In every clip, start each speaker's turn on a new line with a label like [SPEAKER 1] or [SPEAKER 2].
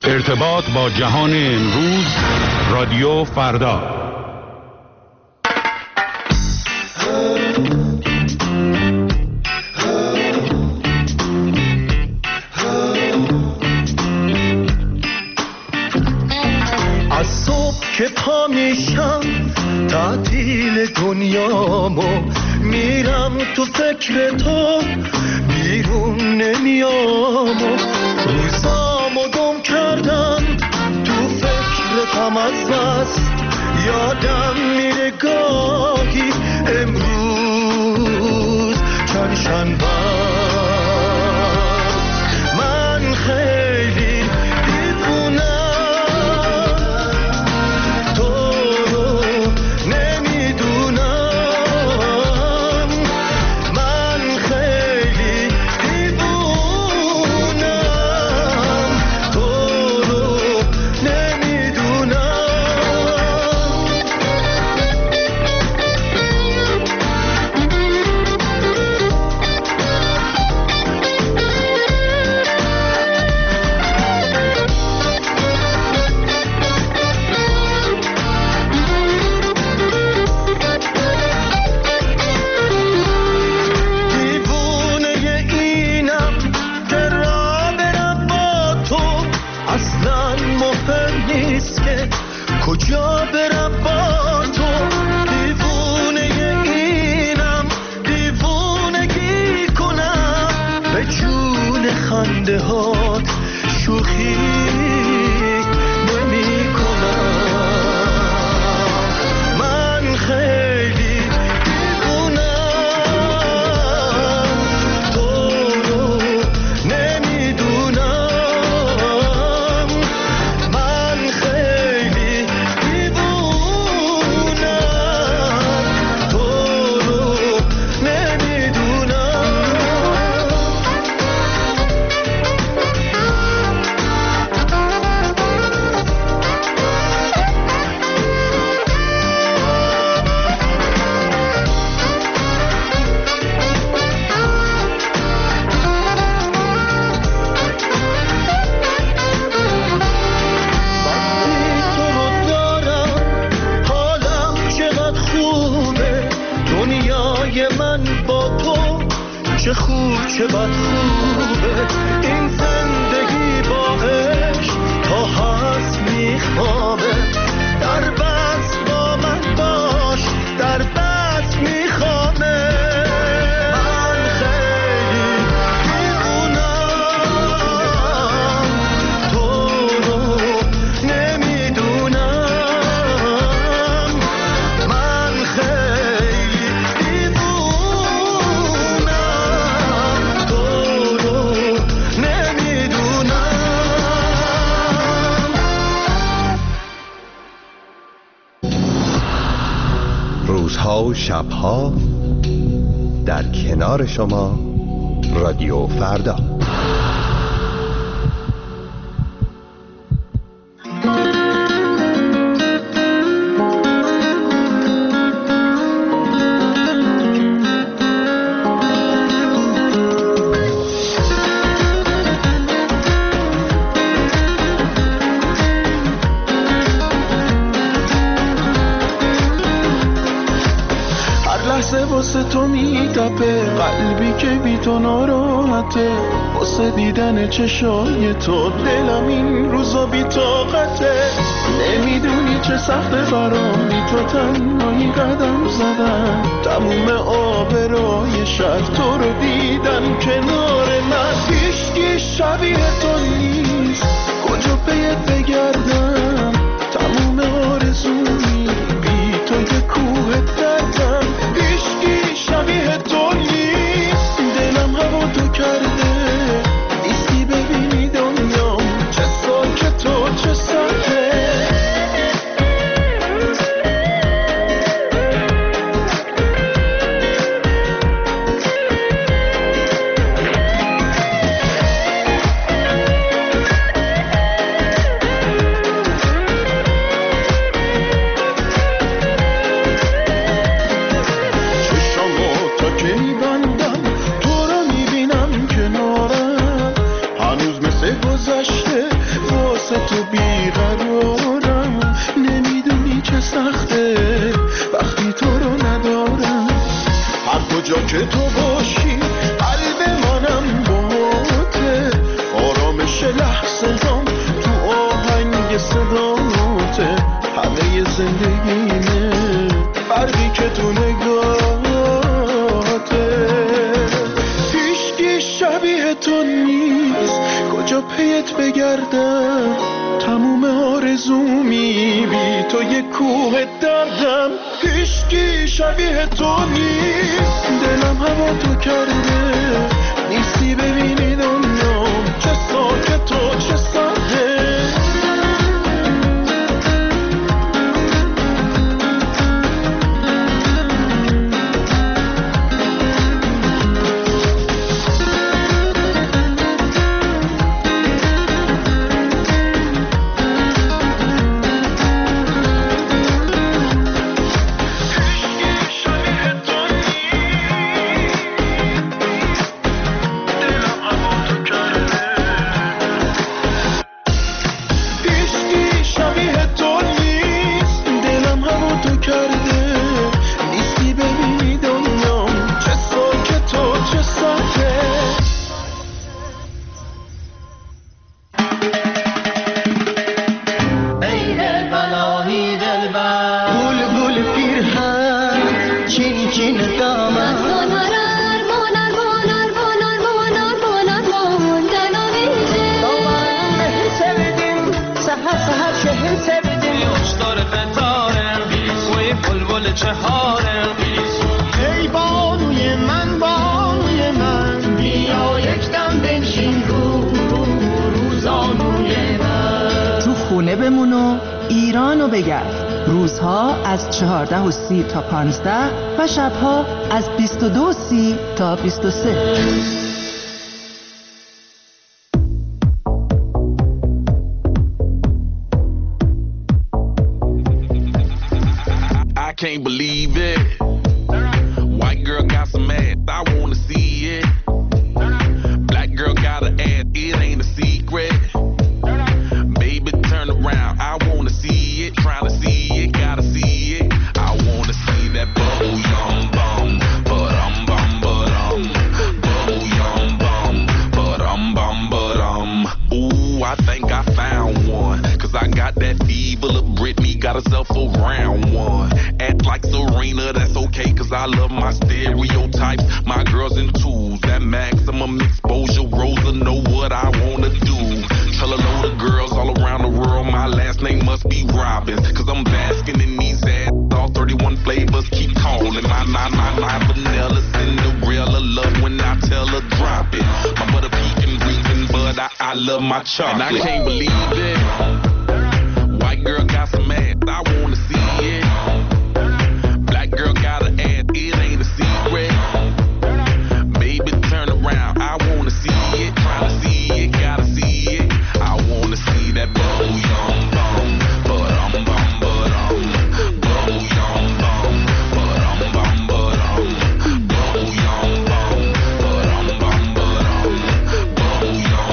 [SPEAKER 1] ارتباط با جهان امروز، رادیو فردا.
[SPEAKER 2] از صبح که پا میشم تعطیل دنیامو، میرم تو فکر تو بیرون نمیام، روزامو گم کردم تو فکرتم، از بس یادم میره گاهی امروز چند شنبه من خیلی دیوونم، تو رو نمیدونم، من خیلی دیوونم، تو رو نمیدونم. کجا برم با تو، دیوونه اینم دیوونگی کنم، به جون خنده هات شوخی نمی کنم، من خیلی دیوونم، تو رو نمیدونم، من خیلی چه خوب چه بد خوبه این زندگی، با عشق تا هست میخوابه، در بس با من باش، در بس میخوابه، من خیلی دیوونم، تو رو نمیدونم، من خیلی
[SPEAKER 3] روزها و شبها در کنار شما، رادیو فردا.
[SPEAKER 2] واسه تو میتپه قلبی که بی تو ناراحته، واسه دیدن چشای تو دلم این روزا بی طاقته، نمیدونی چه سخت فرامی تو تنهایی قدم زدن، تموم آبرای شهر تو رو دیدن کنار من، هیچکی شبیه تو نیست، کجا پیت بگردم، تموم آرزومی بی تو یه کوه دردم، شبیه تو نیست، دلم هوا تو کرده، نیستی ببینی دنیام چه ساکت و چه سرده. گذشته واسه تو بیقرارم، نمیدونی چه سخته وقتی تو رو ندارم. هر کجا که تو باشی قلب منم باهاته، آرامش لحظه هم تو آهنگ صداته، همه زندگیمه فرقی که تو نگاهته. هیچکی شبیه تو نیست، کجا پیت بگردم، تموم آرزومی بی تو یه کوه دردم. هیچکی شبیه تو نیست، دلم هوا تو کرده، نیستی ببینی دنیام چه ساکت و چه سرده.
[SPEAKER 4] ایرانو بگرد. روزها از 14:30 تا 15 و شبها از 22:30 تا 23.
[SPEAKER 5] I can't believe it. White girl got some ass, I wanna see it. Black girl got an ass, it ain't a secret. Baby, turn around, I wanna see it. Trying to see it, gotta see it. I wanna see that bubble yum bum, but bubble yum bum, but ooh, I think I found one. Cause I got that fever, little Britney got herself a round one. Act like Serena, that's okay, cause I love my stereotypes. My girls in twos, that maximum exposure. Rosa know what I wanna do. Tell a load of girls all around the world my last name must be Robbins. Cause I'm basking in these ass, all 31 flavors keep calling. My vanilla Cinderella love when I tell her drop it. My butter pecan breathing, but I love my chocolate. And I can't believe it. White girl got some ass, I wanna see it. Black girl got an ass, it ain't a secret. Baby, turn around, I wanna see it. Trying to see it, gotta see it. I wanna see that bubble yum bum, but bubble yum bum, but bubble yum bum, but bubble yum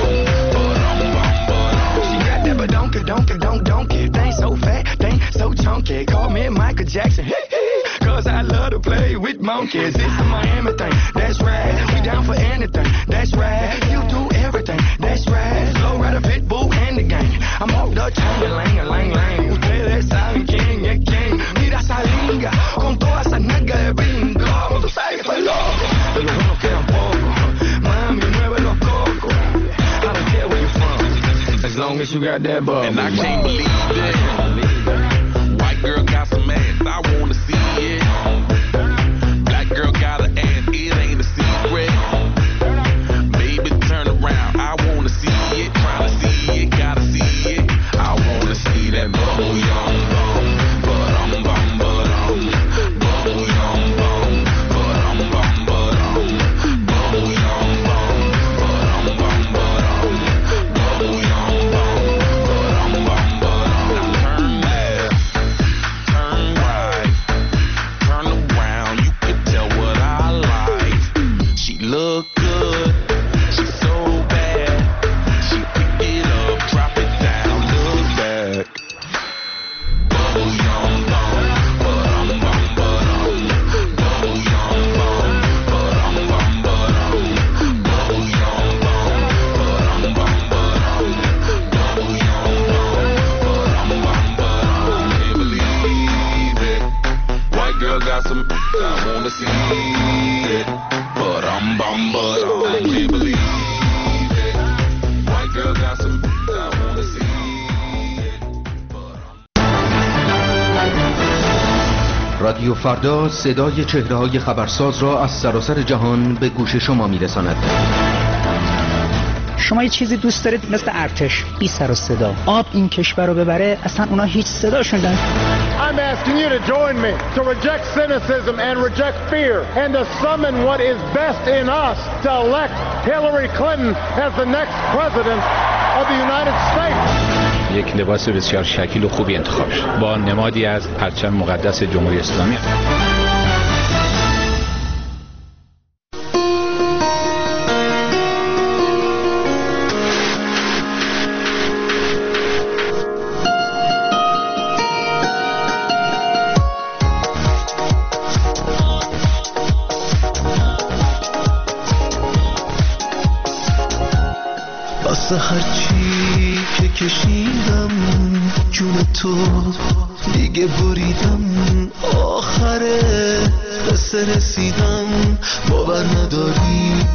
[SPEAKER 5] bum.
[SPEAKER 6] She got that donkey, thing so fat, thing so chunky. Call me Michael Jackson, cause I love to play with monkeys. This is Miami thing, that's right. We down for anything, that's right. You do everything, that's right. Slow rider, pit bull, and the gang. I'm off the chain, lang. Ustedes saben quién es quién. Mira esa linga, con toda esa nalga de bingo. Tú sabes que estoy loco, de los buenos quedan pocos. Mami, mueve los cocos. I don't care where you're from, as long as you got that bubble.
[SPEAKER 5] And I can't believe it. White girl got some ass, I wanna see it. Black girl got an ass, it ain't a secret. Baby, turn around, I wanna see it. Trying to see it, gotta see it. I wanna see that bubble yum bum, but bubble yum bum, but bubble yum bum, but bubble yum bum, but turn left, turn right.
[SPEAKER 7] رادیو فردا صدای چهره‌های خبرساز را از سراسر جهان به گوش شما می‌رساند.
[SPEAKER 8] شما یه چیزی دوست دارید مثل ارتش، بی سر و صدا. آب این کشور رو ببره، اصلا اونا هیچ صداشون ندارن.
[SPEAKER 9] I'm asking you to join me to reject cynicism and reject fear and to summon what is best in us to elect Hillary Clinton as the next president of the United States.
[SPEAKER 10] یک لباس بسیار شکیل و خوبی انتخاب شد با نمادی از پرچم مقدس جمهوری اسلامی.
[SPEAKER 2] واسه هرچی که کشیدم جون تو دیگه بریدم، آخره قصه رسیدم باور نداری.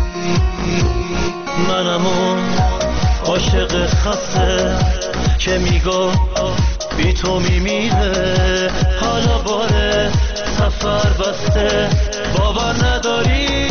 [SPEAKER 2] منم اون عاشق خسته که میگو بی تو میمیره، حالا باره سفر بسته باور نداری.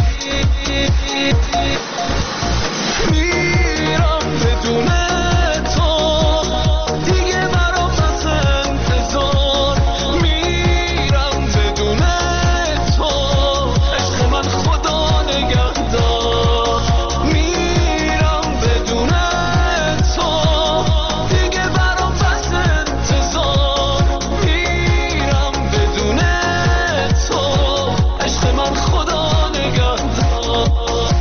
[SPEAKER 2] میرم بدون تو دیگه برام بس انتظار، میرم بدون تو عشق من خدا نگهدار. میرم بدون تو دیگه برام بس انتظار، میرم بدون تو عشق من خدا نگهدار.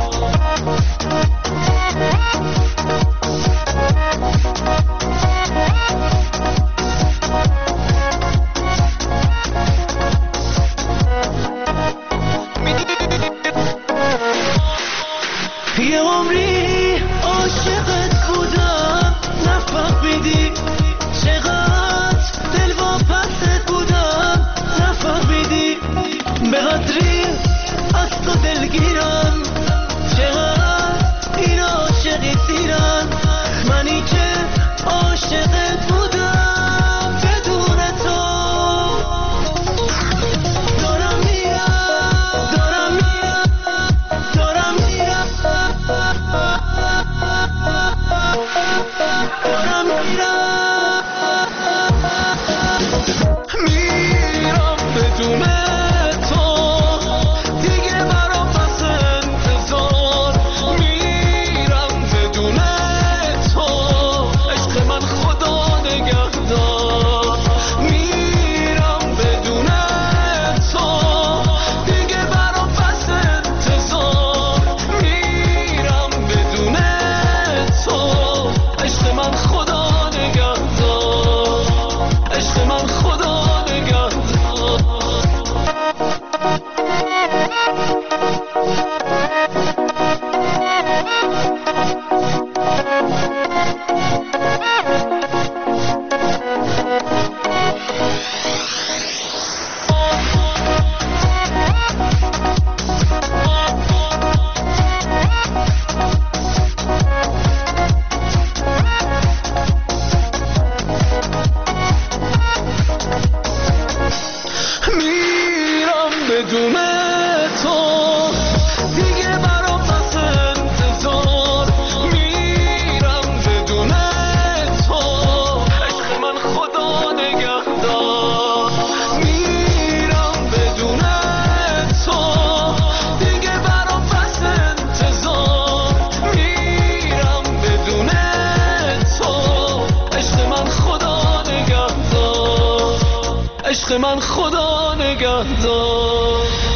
[SPEAKER 2] یه عمری عاشقت بودم نفهمیدی، چقدر دلواپست بودم نفهمیدی، به قدری از تو دلگیرم، چقدر این عاشقی سیرم، منی که عاشقت بودم بدون تو. دارم میرم دارم میرم دارم میرم دارم میرم بدون تو دیگه برام بس انتظار، میرم بدون تو عشق من خدا نگهدار. میرم بدون تو دیگه برام بس انتظار، میرم بدون تو عشق من خدا نگهدار، عشق من خدا نگهدار. میرم بدون تو دیگه برام بس انتظار، میرم بدون تو عشق من خدا نگهدار. میرم بدون تو دیگه برام بس انتظار، میرم بدون تو عشق من خدا نگهدار، عشق من خدا نگهدار.